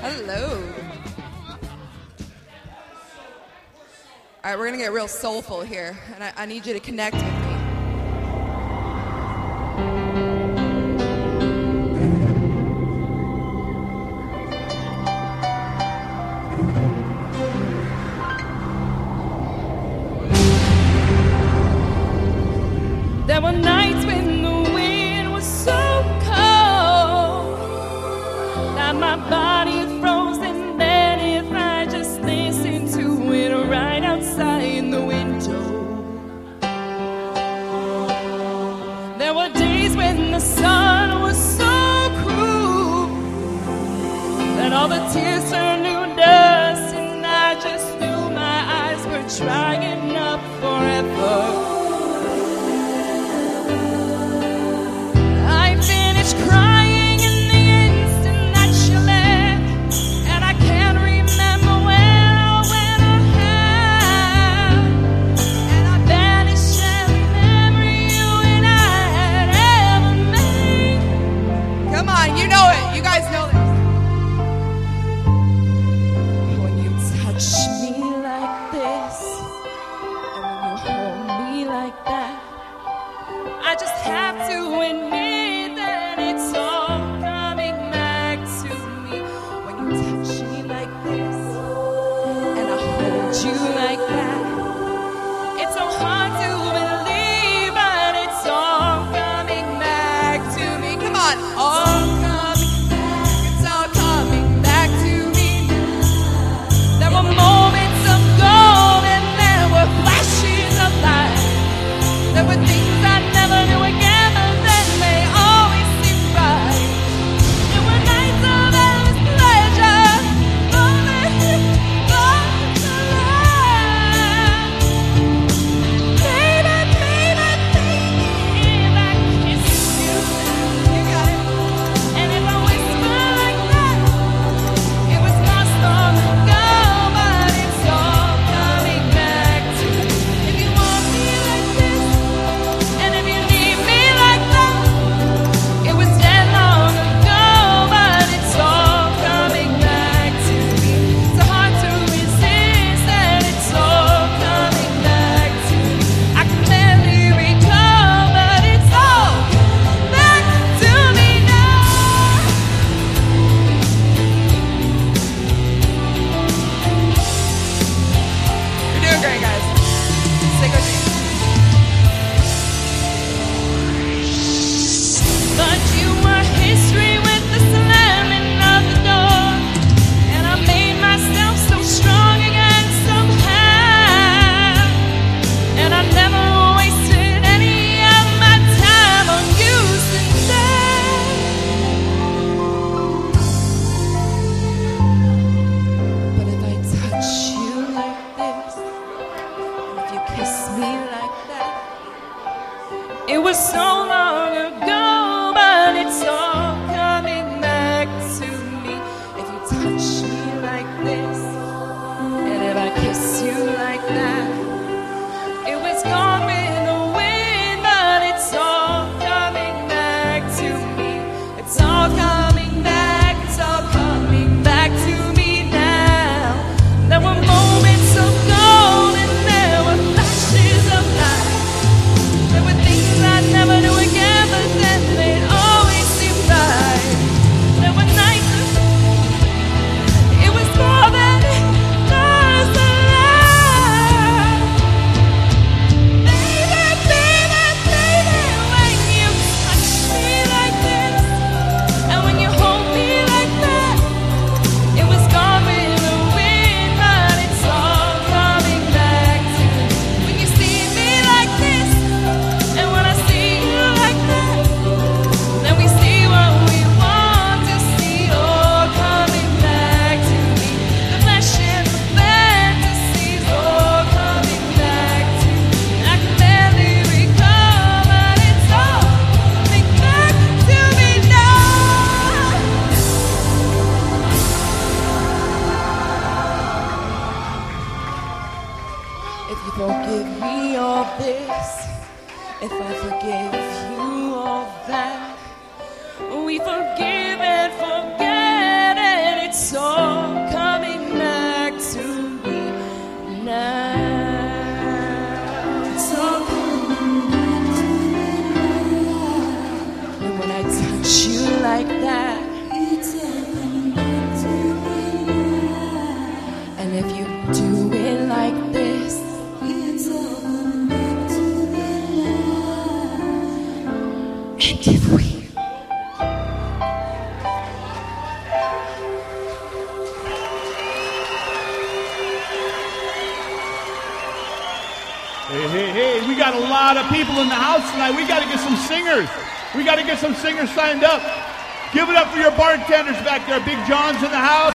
Hello. All right, we're going to get real soulful here, and I need you to connect with me. There were nights when the wind was so cold that my body froze, and then if I just listened to it right outside the window. There were days when the sun was so cruel that all the tears turned to dust, and I just knew my eyes were drying up forever. Crying in the instant that you left, and I can't remember where or when or how, and I banished every memory you and I had ever made. Come on, you know it. You guys know this. When you touch me like this, and when you hold me like that, I just have to admit it's all coming back to me. When you touch me like this, and I hold you like that, it's so hard to believe, but it's all coming back to me. Come on, all coming back, it's all coming back to me. There were moments of gold, and there were flashes of light. There were things I never knew again. It was so long ago, but it's all coming back to me. If you touch me like this, and if I kiss you like that, it was gone with the wind, but it's all coming back to me. It's all coming back, it's all coming back to me now. There were moments of gold, and there were flashes of light. There were things I never knew again, but then they'd always seem right. There were nights it was more than just a lie. Baby, baby, baby, when you touch me like this, and when you hold me like that, it was gone with the wind, but it's all coming back to me. When you see me like this, and when I see you like that, then we see what we want to see, all coming back to me. The flesh and the fantasies, all coming back to me. I can barely recall, but it's all coming back to me now. If you forgive me all this, if I forgive you all that, we forgive and forget, and it's all like that, and if you do it like this, and if we Hey, we got a lot of people in the house tonight. We got to get some singers. We got to get some singers signed up. Give it up for your bartenders back there. Big John's in the house.